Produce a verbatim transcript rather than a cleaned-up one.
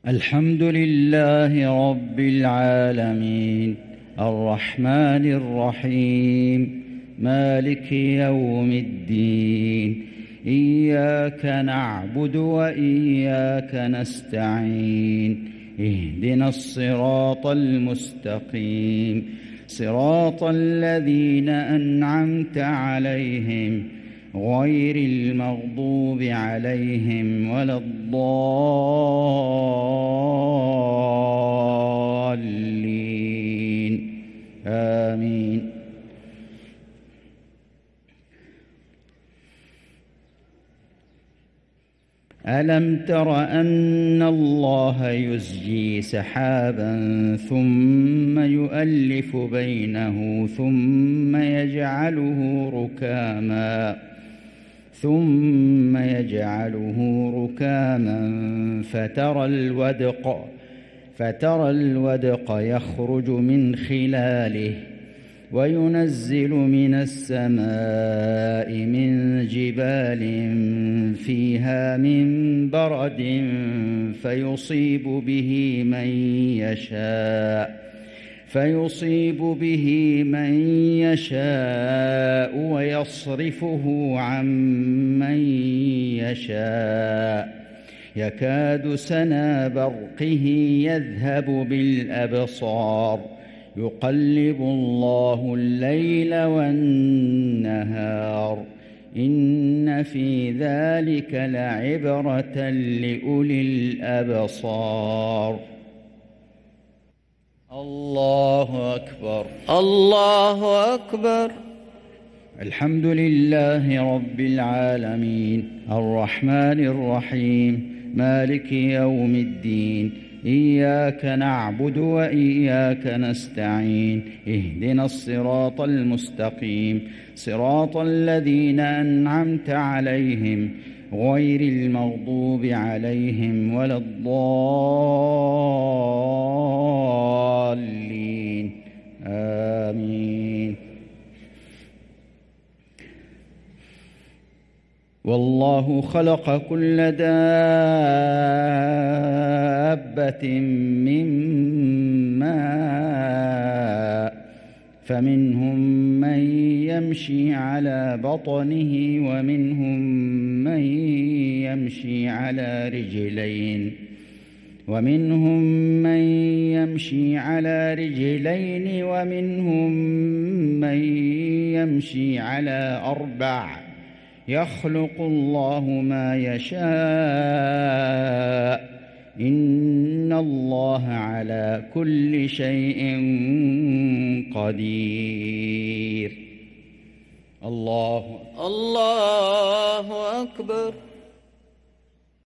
الحمد لله رب العالمين الرحمن الرحيم مالك يوم الدين إياك نعبد وإياك نستعين اهدنا الصراط المستقيم صراط الذين أنعمت عليهم غير المغضوب عليهم ولا الضالين آمين. ألم تر أن الله يزجي سحابا ثم يؤلف بينه ثم يجعله ركاما ثم يجعله ركاما فترى الودق فترى الودق يخرج من خلاله وينزل من السماء من جبال فيها من برد فيصيب به من يشاء فيصيب به من يشاء ويصرفه عن من يشاء يكاد سنا برقه يذهب بالأبصار يقلب الله الليل والنهار إن في ذلك لعبرة لأولي الأبصار. الله أكبر الله أكبر. الحمد لله رب العالمين الرحمن الرحيم مالك يوم الدين إياك نعبد وإياك نستعين اهدنا الصراط المستقيم صراط الذين أنعمت عليهم غير المغضوب عليهم ولا الضالين آمين. والله خلق كل دابة من ماء فمنهم من يمشي على بطنه ومنهم من يمشي على رجلين ومنهم من يمشي على رجلين ومنهم من يمشي على أربع يخلق الله ما يشاء إن الله على كل شيء قدير. الله الله أكبر.